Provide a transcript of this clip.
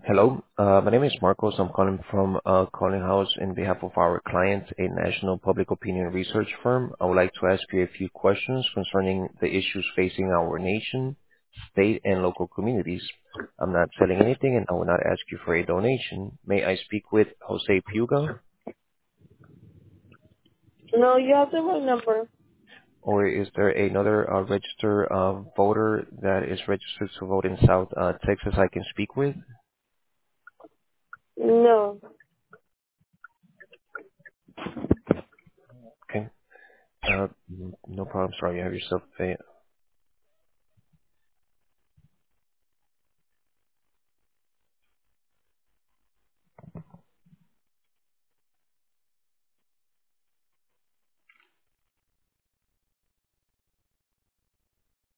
Hello. My name is Marcos. I'm calling from Calling House in behalf of our client, a national public opinion research firm. I would like to ask you a few questions concerning the issues facing our nation, state, and local communities. I'm not selling anything, and I will not ask you for a donation. May I speak with Jose Puga, No, you have the wrong number. or is there another registered voter that is registered to vote in South Texas I can speak with? No. Okay. No problem. Sorry, you have yourself a